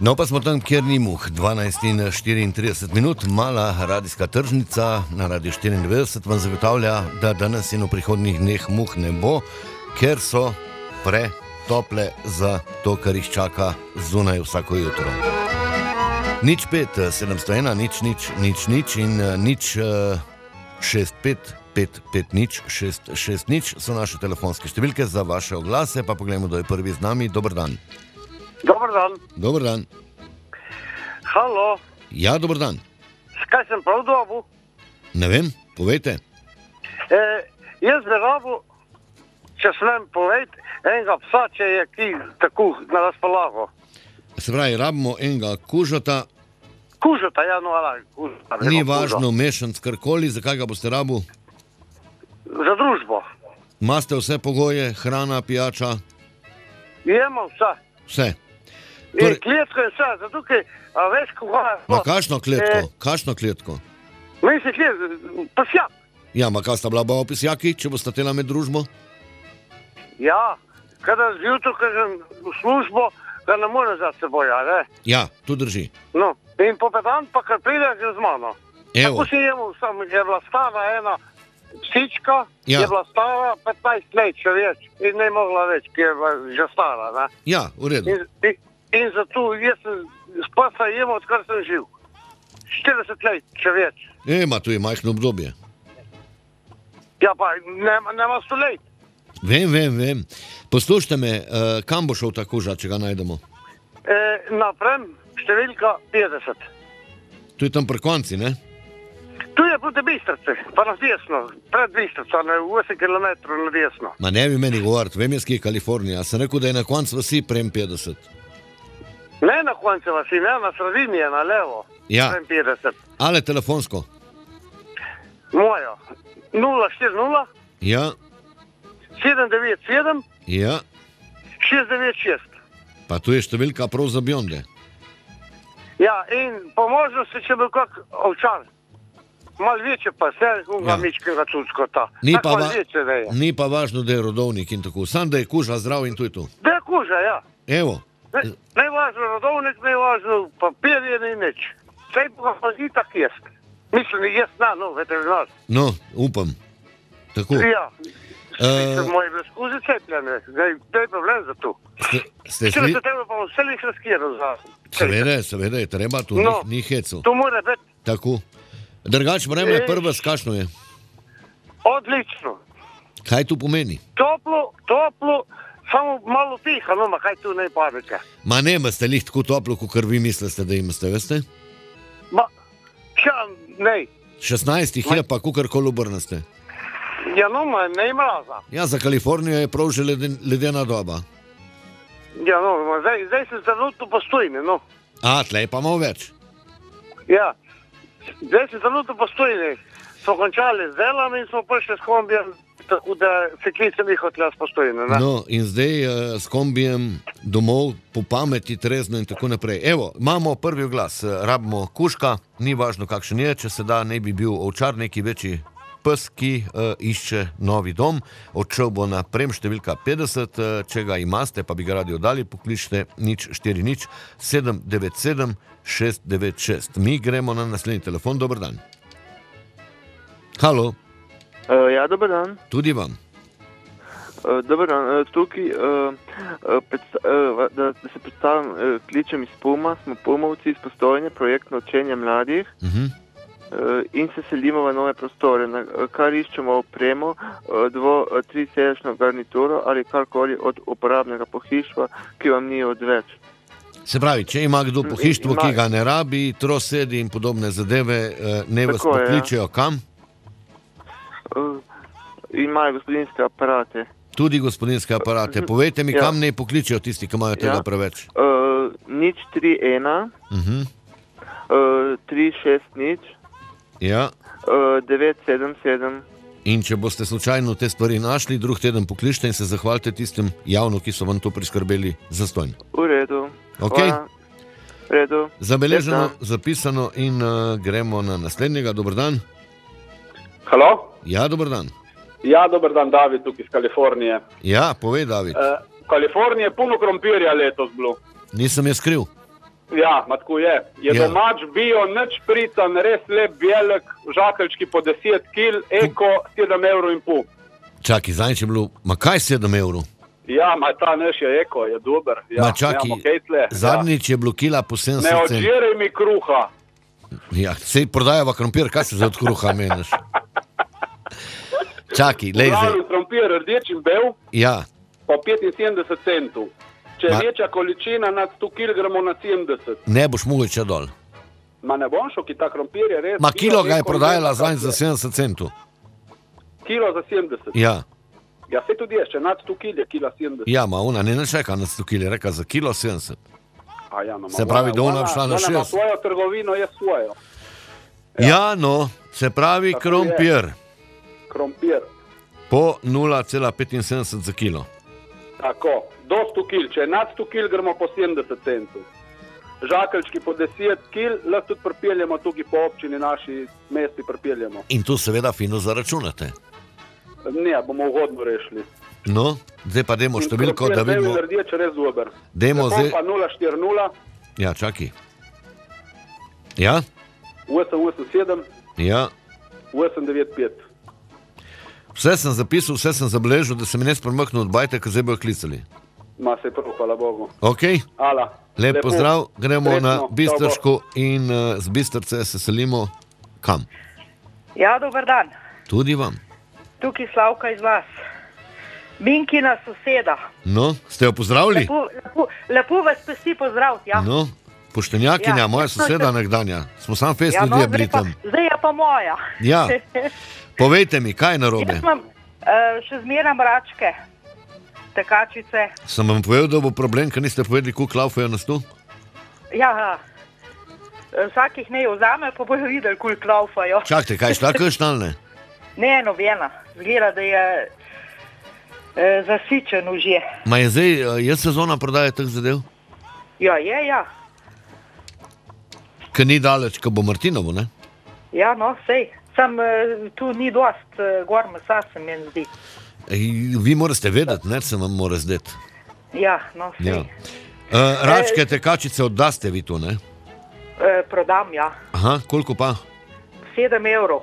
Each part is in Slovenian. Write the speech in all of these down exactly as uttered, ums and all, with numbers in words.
No, pa smo tam, kjer ni muh. dvanajst in štiriintrideset minut, mala radijska tržnica na Radiu štiriindevetdeset vam zagotavlja, da danes in v prihodnjih dneh muh ne bo, ker so pretople za to, kar jih čaka zunaj vsako jutro. Nič pet, sedemsto ena, nič, nič, nič, nič in nič šest pet, pet, pet, nič, šest, šest, nič so naše telefonske številke za vaše oglase, pa pogledajmo, kdo je prvi z nami. Dober dan. Dobar dan. Dober dan. Halo. Ja, dober dan. Kaj sem prav dobil? Ne vem, povejte. E, jaz bi rabil, če smem povedati, enega psa, če je ki tako na razpolago. Se pravi, rabimo enega kužota. Kužota, ja, no, ali kužota. Ni važno, mešanc karkoli, zakaj ga boste rabil? Za družbo. Maste vse pogoje, hrana, pijača? Jemo vse. Vse. Torej... In kletko je vse, zato ker, a veš, koga je... Ma kakšno kletko? E... Kakšno kletko? Mislim, kletko, pasjak. Ja, ma kaj sta bila bova pasjaki, če boste tela med družbo? Ja, kada zjutraj kažem v službo, da ne more za seboj, a ne? Ja, to drži. No, in popedan pa, kar pride, že z mano. Evo. Tako si jemo, sam je bila stara ena psička, ja. Je bila stara petnajst let, če več, in ne mogla več, ki je bila že stara, ne? Ja, v redu. In, in, in zato jaz sem s psa jem, odkar sem živ. štirideset let, če več. E, ma tu je majhno obdobje. Ja, pa nema, nema sto let. Vem, vem, vem. Poslušajte me, uh, kam bo šel ta kuža, če ga najdemo? E, naprem, številka petdeset. Tu je tam pri konci, ne? Tu je proti Bistrici, pa na desno, pred Bistrico, ne, osem kilometrov na desno. Ma ne bi meni govoriti, vem jaz, ki je Kalifornija. Sem rekel, da je na koncu vasi prem petdeset. Ne na koncu vasi, ne, na sredini je na levo. Ja. Prem petdeset. Ale telefonsko? Mojo. nula štiri nula. Ja. sedem devet sedem. Ja. šest devet šest. Pa tu je številka prav za bionde. Ja, in po možnosti, če bi kak ovčar. Mal večje pa se, unga ja. Mičkega cuckota. Ni pa, va večje, ni pa važno, da je rodovnik in tako. Sam, da je kuža zdrav in to je to. Da je kuža, ja. Evo. Ne, ne važno rodovnik, ne važno papirje, ni nič. Sej pa pa i tak jest. Mislim, jest na, no, veterinar. No, upam. Tako. Ja. Uh, moje beskuzi cepljene, da je problem za to. Ste, ste sli... se treba pa vse lih razkiral za... Seveda, seveda je treba, tu no, ni, ni hecu. To mora biti. Tako. Drugač vreme je prva, skašno je. Odlično. Kaj tu pomeni? Toplo, toplo, samo malo piha, no, ma kaj tu ne parike. Ma ne, ma ste lih tako toplo, kot vi mislite, da imate, veste? Ma, ša, ne. šestnajst je pa kukarkoli obrnaste. Ja, no, ma ne mraza. Ja, za Kalifornijo je prav že leden, ledena doba. Ja, no, ma zdaj, zdaj se trenutno postojne, no. A, tlej pa malo več. Ja. Zdaj se trenutno postojni. Smo končali z delom in smo prišli s kombijem, tako da se klicem jih odlas postojni. No, in zdaj uh, s kombijem domov, po pameti, trezno in tako naprej. Evo, imamo prvi oglas, rabimo kužka, ni važno kakšen je, če se da ne bi bil ovčar, neki večji pes, ki uh, išče novi dom. Odšel bo na prem številka petdeset, uh, če ga imate, pa bi ga radi oddali, pokličite nič štiri nič sedem devet sedem šest devet šest. Mi gremo na naslednji telefon. Dober dan. Halo. Uh, ja, dober dan. Tudi vam. Uh, dober dan. Uh, tukaj, uh, uh, predsta uh, da, da se predstavim, uh, kličem iz Puma, smo Pumovci iz Postojne, projektno učenje mladih. Uh-huh. Uh, in se selimo v nove prostore, na kar iščemo opremo, uh, dvo, uh, tri sedežno garnituro ali karkoli od uporabnega pohištva, ki vam ni odveč. Se pravi, če ima kdo pohištvo, ki ga ne rabi, trosedi in podobne zadeve, uh, ne vas Tako, pokličejo ja. kam? Uh, imajo gospodinske aparate. Tudi gospodinske aparate. Povejte mi, ja. Kam ne pokličejo tisti, ki imajo tega ja. preveč? Uh, nič tri ena, uh-huh. uh, tri šest nič. Ja. Uh, devet sedem sedem. In če boste slučajno te stvari našli, drug teden pokličite in se zahvalite tistim javno, ki so vam to priskrbeli zastonj. V redu. Ok? V redu. Zabeleženo, zapisano in uh, gremo na naslednjega. Dober dan. Halo? Ja, dober dan. Ja, dober dan, David, tukaj iz Kalifornije. Ja, povej, David. Uh, Kalifornije puno krompirja letos bilo. Nisem je skril. Ja, ma tako je. Je Ja. domač bio, nič prican, res lep belek, žakeljčki po deset kil, eko sedem evrov in pol. Čakaj, zadnjič je bilo, ma kaj sedem evrov? Ja, ma ta naš je eko, je dober. Ja, Ma čakaj, nemamo kaj tle, zadnjič je bilo kila po ja. Ne sedemdeset centov. odžiraj mi kruha. Ja, sej prodajava krompir, kaj se za od kruha meniš? Čakaj, lej zdaj. Glavni krompir, rdeč in bel, Ja, po petinsedemdeset centov. Če je Ma- večja količina nad sto kil, gremo na sedemdeset. ne boš mogel če dol. Ma ne bom šel, ki ta krompir je res... Ma kilo ga je eko, prodajala eko, zadnjič za sedemdeset centov. Kilo za sedemdeset. Ja, Ja, se tudi je, če nad sto kil je kila sedemdeset. ja, ma ona ne načeka na sto kil, je rekla za kilo sedemdeset. A ja, no, Se pravi, da ona bi šla na Ona ima šest. svojo trgovino, je svojo. Ja, no, se pravi Tako krompir Krompir. po nula cela petinsedemdeset za kilo. Tako, do sto kil, če je nad sto kil, gremo po sedemdeset centov. Žakeljčki po deset kil, lahko tudi pripeljemo tukaj po občini, naši mesti pripeljemo. In tu seveda fino zaračunate. Ne, bomo ugodno rešili. No, zdaj pa dajmo številko, da vidimo. Rdeč, res dober. Dajmo Telefon zdaj. pa nula štiri nula, Ja, čakaj. Ja, osem osem sedem, ja. osem devet pet. Vse sem zapisal, vse sem zabeležil, da se mi ne spremakne od bajte, ker zdaj bojo klicali. Ma se prav, hvala Bogu. Ok, Ala. lep lepo. pozdrav, gremo Srečno, na čau, Bistrško in uh, z Bistrce se selimo kam? Ja, dober dan. Tudi vam. Tukaj Slavka iz vas. Minkina soseda. No, ste jo pozdravili? Lepo, lepo, lepo vas pesti pozdraviti. Ja. No, poštenjakinja, Ja. moja soseda nekdanja. Smo sam fest Ja, ljudje no, bili zdaj, pa, tam. zdaj je pa moja. Ja. Povejte mi, kaj je narobe? Jaz imam uh, še zmeraj mračke, tekačice. Sem vam povedal, da bo problem, ker niste povedali, koliko laufajo na stu? Ja, ja. Vsakih ne vzame, pa bojo videli, koliko laufajo. Čakajte, kaj šta kršnalne? Ne, nobena. Zgleda, da je eh, zasičen že. Ma je zdaj, eh, je sezona prodaje teh zadev? Ja, je, ja. Ker ni daleč, ko bo Martinovo, ne? Ja, no, sej. Sam eh, tu ni dost eh, gor mesa, se meni zdi. Ej, vi morate vedeti, ne, se vam mora zdeti. Ja, no, sej. Ja. Uh, račke, tekačice oddaste vi tu, ne? Eh, prodam, ja. Aha, koliko pa? sedem evrov.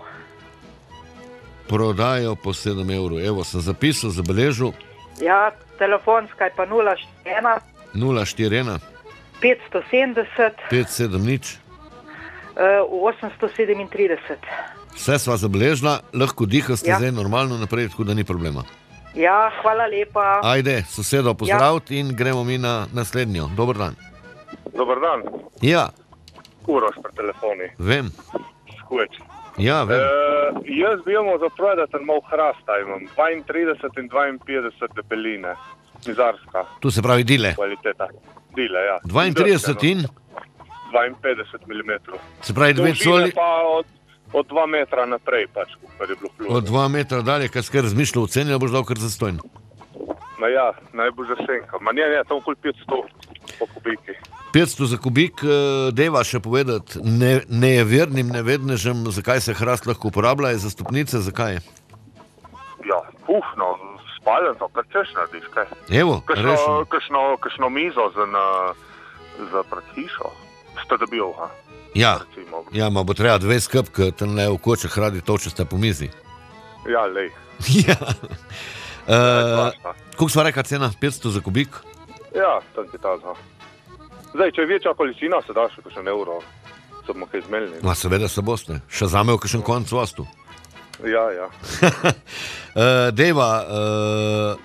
Prodajo po sedem evrov. Evo, sem zapisal, zabeležil. Ja, telefonska je pa nula štiri ena, nula štiri ena, petsto sedemdeset, pet sedem nič. eh, osemsto sedemintrideset. Vse sva zabeležila, lahko dihate Ja. zdaj normalno naprej, tako da ni problema. Ja, hvala lepa. Ajde, sosedo pozdraviti in gremo mi na naslednjo. Dober dan. Dobar dan, Ja, Uroš pri telefoni, vem. skuječ. Ja, E, vem. jaz bi imel za prodati malo hrasta, imam dvaintrideset in dvainpetdeset debeline, mizarska Tu se pravi dile. kvaliteta, dile, ja. dvaintrideset in, dvainpetdeset milimetrov. se pravi dve coli, pa od, od dva metra naprej, pač, kar je bilo plus. od dva metra dalje, kaj skaj razmišljal o ceni, ali boš dal kar zastojno. Ma ja, najbolj zasenka. Ma ne, ne, tam okoli petsto po kubiki. petsto za kubik, eh, deva še povedati ne, nevernim nevednežem, zakaj se hrast lahko uporablja, je za stopnice, zakaj? Ja, pufno, spaljenco, kar češ narediš, kaj? Evo, Kakšno, rešeno. kakšno, kakšno mizo za, na, za pred hišo, ste dobil, ha? Ja, Recimo. ja, ma bo treba dve skrb, ker tam le v kočah radi točeste po mizi. Ja, lej. Ja. Uh, Svašta. koliko sva reka cena? petsto za kubik? Ja, tam ti ta za. Zdaj, če je večja količina, se daš še kakšen evro. Se bomo kaj zmenili. Ma seveda se boste, še zame v kakšen konc vastu. Ja, ja. uh, deva, uh,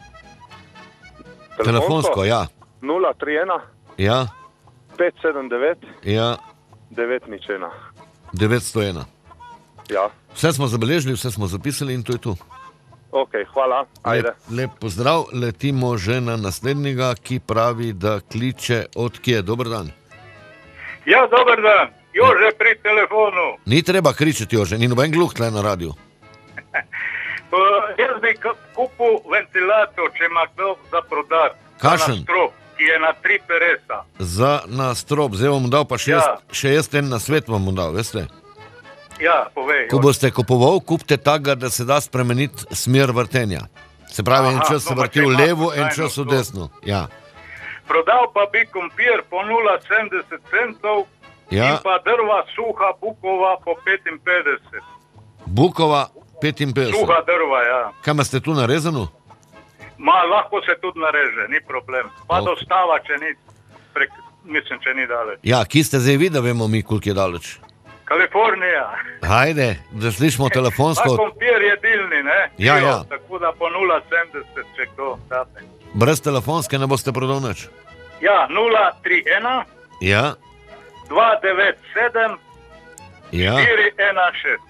telefonsko, ja. nula tri ena Ja, pet sedem devet ja, devet nič ena. devetsto ena. Ja, Vse smo zabeležili, vse smo zapisali in to je to. ok, hvala, ajde. Lep, lep pozdrav, letimo že na naslednjega, ki pravi, da kliče od kje. Dober dan. Ja, dober dan, Jože pri telefonu. Ni treba kričati, Jože, ni noben gluh tle na radiju. Uh, jaz bi k- kupil ventilator, če ima kdo za prodat. Kakšen? Na strop, ki je na tri peresa. Za na strop, zdaj vam bom dal pa še jaz, Ja. še jaz en na svet vam bom dal, veste. Ja, povej. Ko boste kupoval, kupite takega, da se da spremeniti smer vrtenja. Se pravi, en Aha, čas se no, pa vrti če v ima levo, en slučajno čas v to. desno. Ja. Prodal pa bi krompir po nula sedemdeset centov Ja. in pa drva suha bukova po petinpetdeset. Bukova petinpetdeset. Suha drva, ja. Kaj imate tu narezano? Ma, lahko se tudi nareže, ni problem. Pa Ok. dostava, če ni, prek, mislim, če ni daleč. Ja, ki ste zdaj vi, da vemo mi, koliko je daleč. Kalifornija. Hajde, da slišimo Ta telefonsko. krompir je dilni, ne? Ja, Bio, ja. Tako da po nula sedemdeset, če kdo date. Brez telefonske ne boste prodal nič. Ja, nula tri ena, Ja, dva devet sedem, ja. štiri ena šest.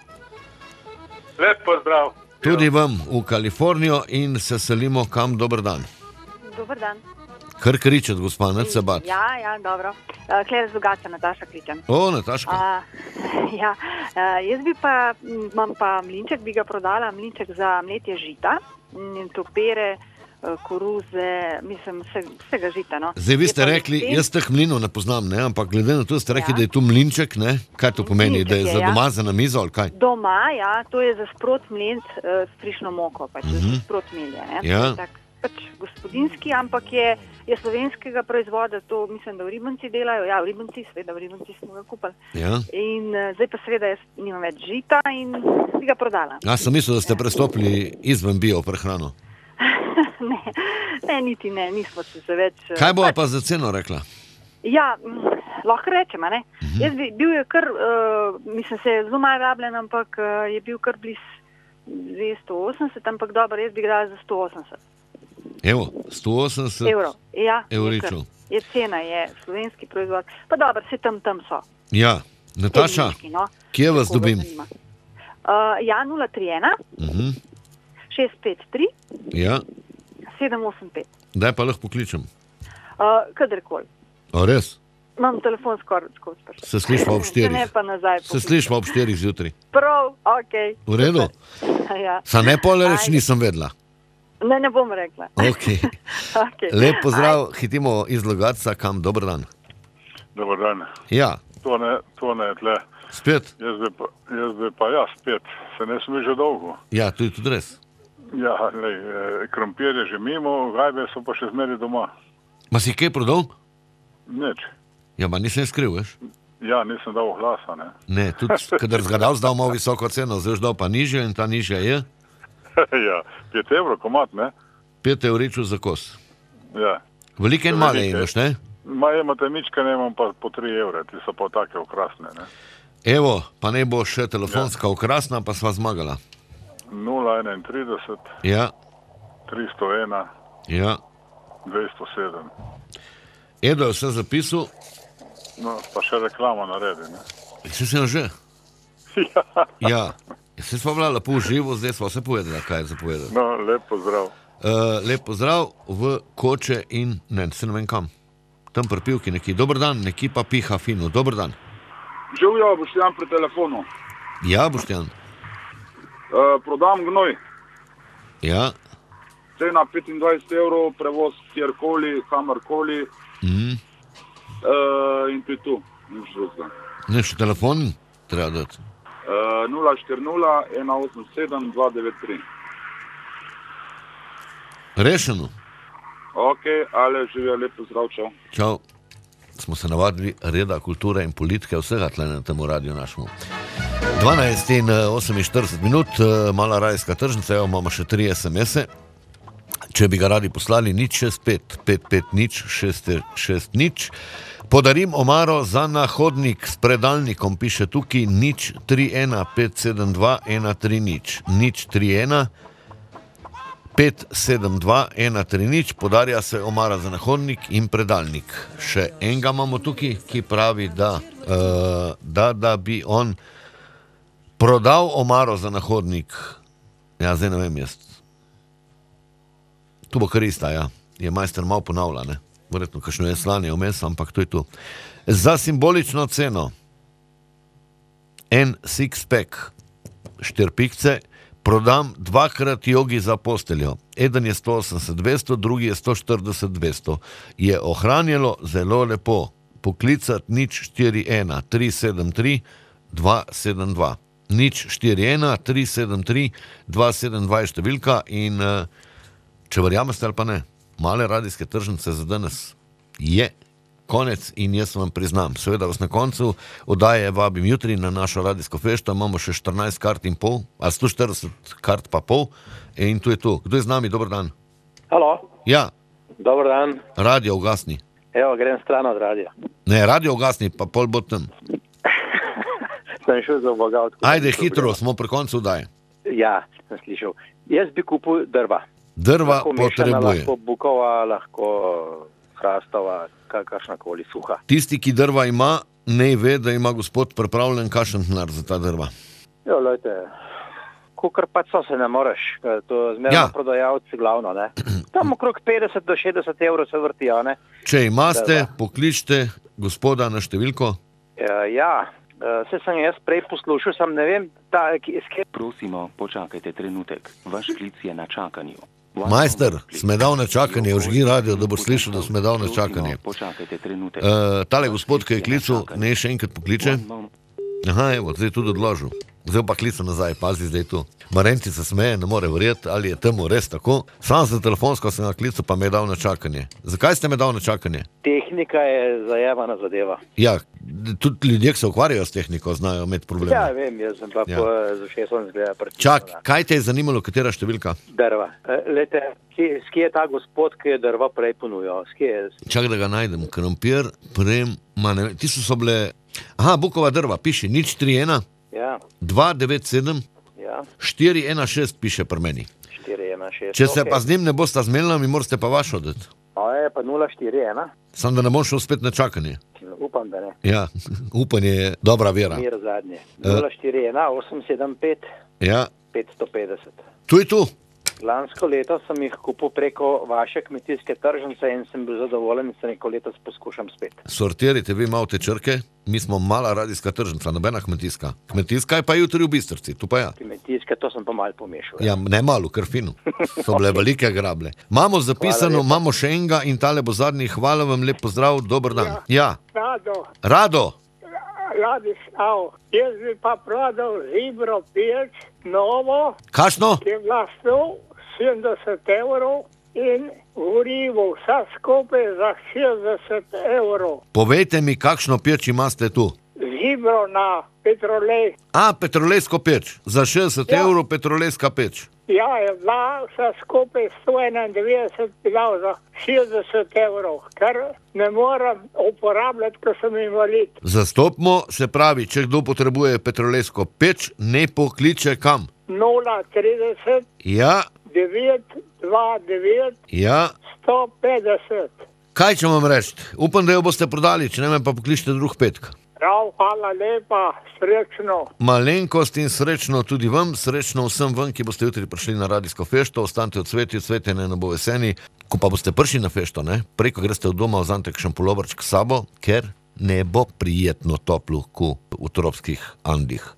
Lep pozdrav. Tudi vam v Kalifornijo in se selimo kam, dober dan. Dober dan. Kar kričet, gospa, ne se bat. Ja, ja, dobro. Uh, Klera Zugaca, Nataša kličem. O, Nataška. Uh, ja, uh, jaz bi pa, m, imam pa mlinček, bi ga prodala, mlinček za mletje žita, in to pere, uh, koruze, mislim, vse, vsega žita. No. Zdaj vi Je ste pa rekli, lesen. jaz teh mlinov ne poznam, ne? Ampak glede na to ste rekli, Ja. da je tu mlinček, ne? Kaj to pomeni, Mlinček da je je, za ja. doma za na mizo ali kaj? Doma, ja, to je za sprot mlent uh, s frišno moko, pač uh-huh. za sprot melje. Ne? Ja. To je tak, pač gospodinski, ampak je, je slovenskega proizvoda, to mislim, da v Ribanci delajo, ja, v Ribanci, seveda v Ribanci smo ga kupili. Ja. In uh, zdaj pa seveda jaz nimam več žita in bi ga prodala. Jaz sem mislil, da ste prestopili izven bio prehrano. ne, ne, niti ne, nismo se se več. uh, Kaj bo pač- pa za ceno rekla? Ja, mm, lahko rečem, a ne. Uh-huh. Jaz bi bil je kar, uh, mislim, se je zelo malo rabljen, ampak uh, je bil kar bliz dvesto osemdeset, ampak dobro, jaz bi ga dala za sto osemdeset Evo, sto osemdeset evrov. Ja, je evričev. kar. Je cena, je slovenski proizvod. Pa dobro, se tam tam so. Ja, Nataša, Tehnički, no. kje vas Koga dobim? zanima. Uh, ja, nula tri ena, Mhm. šest pet tri, Ja, sedem osem pet. daj pa lahko pokličem. Uh, kadarkoli. O, res? Imam telefon skoraj skozi prst. Se slišva ob Če štirih. ne pa nazaj. Se slišva ob štirih zjutraj. Prav, ok. V redu? Ja. Sa ne pol reč Ajde. nisem vedela. Ne, ne bom rekla. Okay. Okay. Lep pozdrav, hitimo iz Logatca, kam, dober dan. Dobar dan. Ja, To ne, to ne tle. spet? Jaz bi pa, jaz bi pa ja, spet. Se ne sme že dolgo. Ja, to je tudi res. Ja, lej, eh, krompir je že mimo, gajbe so pa še zmeri doma. Ma si kaj prodal? Nič. Ja, ma nisem skril, veš? Ja, nisem dal glasa, ne. Ne, tudi, kadar zgadal, zdal malo visoko ceno, zdaj dal pa nižje in ta nižja je ja, pet evrov komat, ne. pet evričev za kos. Ja. Velike in male Velike. imaš, ne? Ma imate mička, ne imam pa po tri evre, ti so pa take okrasne, ne. Evo, pa ne bo še telefonska okrasna, pa sva zmagala. nula enaintrideset, Ja, tristo ena, ja. dvesto sedem. Edo je vse zapisal, No, pa še reklama naredi, ne. se sem že. ja. Ja, se sva bila lepo v živo, zdaj sva vse povedala, kaj je zapovedala. No, lep pozdrav. Uh, lep pozdrav v Koče in ne, se ne vem kam. Tam pri pivki neki, dober dan, neki pa piha fino, dober dan. Živijo, Boštjan pri telefonu. Ja, Boštjan. Uh, prodam gnoj, Ja, cena petindvajset evrov, prevoz kjerkoli, kamorkoli mm. uh, in to je tu. Nič drugega. Ne, še telefon treba dati. Uh, nula štiri nula ena osem sedem dva devet tri. Rešeno. Ok, ale živijo, lepo zdrav, čau. Čau. Smo se navadili reda, kulture in politike, vsega tle na temu radiju našemu. dvanajst in oseminštirideset minut, eh, mala radijska tržnica, evo imamo še tri es em ese. Če bi ga radi poslali, nič šest pet pet pet nič šest šest nič. Podarim omaro za nahodnik s predalnikom, piše tukaj nič tri ena pet sedem dva ena tri nič. Nič tri ena pet sedem dva ena tri nič, podarja se omara za nahodnik in predalnik. Še enega imamo tukaj, ki pravi, da, uh, da, da bi on prodal omaro za nahodnik. Ja, zdaj ne vem jaz. Tu bo kar ista, ja. Je majster malo ponavlja, ne. Verjetno, kakšno je slanje vmes, ampak to je tu. Za simbolično ceno en six-pack štirpikce prodam dvakrat jogi za posteljo. Eden je sto osemdeset dvesto, drugi je sto štirideset dvesto. Je ohranjalo zelo lepo. Poklicati nič štiri ena tri sedem tri dva sedem dva. Nič štiri ena tri sedem tri dva sedem dva je številka in uh, če verjamete ali pa ne, male radijske tržnice za danes je konec in jaz vam priznam. Seveda vas na koncu oddaje vabim jutri na našo radijsko fešto, imamo še štirinajst kart in pol, ali sto štirideset kart pa pol in tu je tu. Kdo je z nami? Dobar dan. Halo. Ja. Dobar dan. Radio ugasni. Evo, grem stran od radija. Ne, radio ugasni, pa pol bo tam. Sem šel za Boga. Ajde, hitro, smo pri koncu oddaje. Ja, sem slišal. Jaz bi kupil drva. Drva lahko mešana, potrebuje. Lahko bukova, lahko hrastova, kakršnakoli suha. Tisti, ki drva ima, ne ve, da ima gospod pripravljen kakšen denar za ta drva. Jo, lejte, kukor pač so se ne moreš, to zmerno Ja. prodajalci glavno, ne. Tam okrog petdeset do šestdeset evrov se vrtijo, ne. Če imate, Drva. pokličte gospoda na številko. Ja, ja. Vse sem jaz prej poslušal, sem ne vem, ta, ki, skje... Prosimo, počakajte trenutek. Vaš klic je na čakanju. Majster, sme dal na čakanje, vžgi radio, da boš slišal, da sme dal na čakanje. Počakajte trenutek. Uh, tale gospod, ki je klical, ne še enkrat pokliče. Aha, evo, zdaj je tudi odložil. Zdaj pa klica nazaj, pazi zdaj tu. Marenci se smeje, ne more verjeti, ali je temu res tako. Sam za telefonsko sem ga klical, pa me je dal na čakanje. Zakaj ste me dal na čakanje? Tehnika je zajemana zadeva. Ja, tudi ljudje, ki se ukvarjajo s tehniko, znajo imeti probleme. Ja, vem, jaz sem pa Ja. ja. po z ušesom zgleda prečino. Čak, kaj te je zanimalo, katera številka? Drva. E, Lete, skje, skje je ta gospod, ki je drva prej ponujal? Skje je? Čak, da ga najdem. Krompir, prem, ma ne vem, tisto so bile... Aha, bukova drva, piše nič tri ena, Ja, dva devet sedem, ja, štiri ena šest piše pri meni. štiri ena šest. Če se okej. pa z njim ne boste zmenili, mi morate pa vaš odeti. A je pa nula štiri ena, Sam da ne bom šel spet na čakanje. upam, da ne. Ja, upanje je dobra vera. Mir zadnje. nula štiri ena osem sedem pet Ja, petsto petdeset. tu je tu. Lansko leto sem jih kupil preko vaše kmetijske tržnice in sem bil zadovoljen in se neko letos poskušam spet. Sortirite vi malo te črke, mi smo mala radijska tržnica, nobena kmetijska. Kmetijska je pa jutri v Bistrci, tu pa ja. Kmetijske, to sem pa malo pomešal. Ja, ne malo, kar fino. So bile velike grable. Imamo zapisano, imamo še enega in tale bo zadnji. Hvala vam, lep pozdrav, dober dan. Ja, Rado, Rado, Ladislav, jaz bi pa prodal zibro peč, novo, Kakšno? ki je bila sto sedemdeset evrov in gorivo vsa skupaj za šestdeset evrov. povejte mi, kakšno peč imate tu. Zibro na petrolej. A, petrolejsko peč, za šestdeset Ja. evrov petrolejska peč. Ja, je bila vsa skupaj sto enaindevetdeset, bi dal za šestdeset evrov, ker ne morem uporabljati, ker sem invalid. Zastopimo, se pravi, če kdo potrebuje petrolejsko peč, ne pokliče kam. nula trideset Ja, devet dva devet ja. sto petdeset. Kaj če vam reči? Upam, da jo boste prodali, če ne me pa pokličite drug petek. Prav, hvala lepa, srečno. Malenkost in srečno tudi vam, srečno vsem vam, ki boste jutri prišli na radijsko fešto, ostanite od sveti, od sveti ne bo veseni. Ko pa boste prišli na fešto, ne, preko greste od doma, vzamete kakšen puloverček s sabo, ker ne bo prijetno toplo, kot v tropskih Andih.